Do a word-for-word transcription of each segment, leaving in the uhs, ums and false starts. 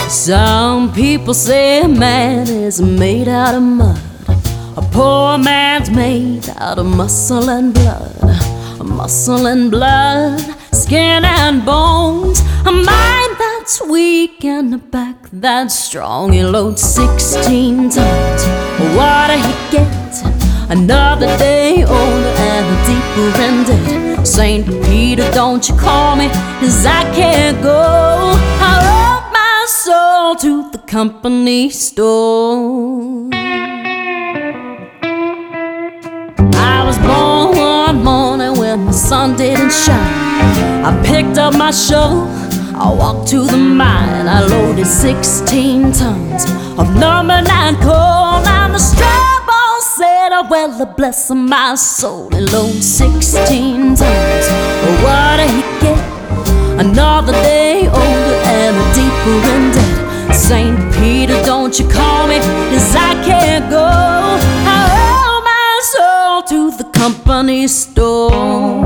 Some people say a man is made out of mud. A poor man's made out of muscle and blood. Muscle and blood, skin and bones. A mind that's weak and a back that's strong. He loads sixteen tons. What do he get? Another day older and deeper in debt. Saint Peter, don't you call me, 'cause I can't go. I owe my soul to the company store. I was born one morning when the sun didn't shine. I picked up my shovel, I walked to the mine. I loaded sixteen tons of number nine coal. And the straw ball said, oh, well, bless my soul. He loaded sixteen tons. What did he get? Another day older and deeper in debt. Saint Peter, don't you call me, 'cause I can't go. I owe my soul to the company store.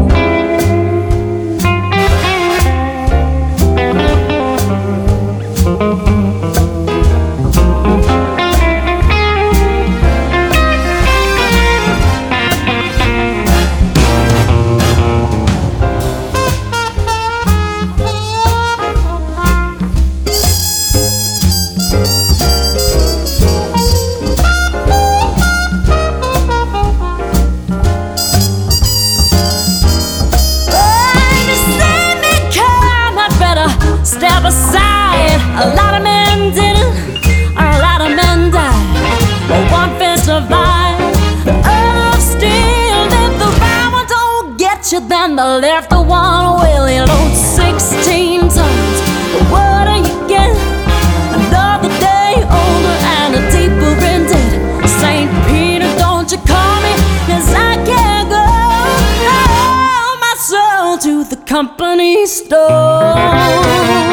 Step aside, a lot of men didn't, a lot of men died. But one fist survived, the other steel. If the right one don't get you, then the left one will. He loads sixteen tons. What do you get? Another day older and a deeper in debt. Saint Peter, don't you call me, 'cause I can't go. I owe my soul to the company store.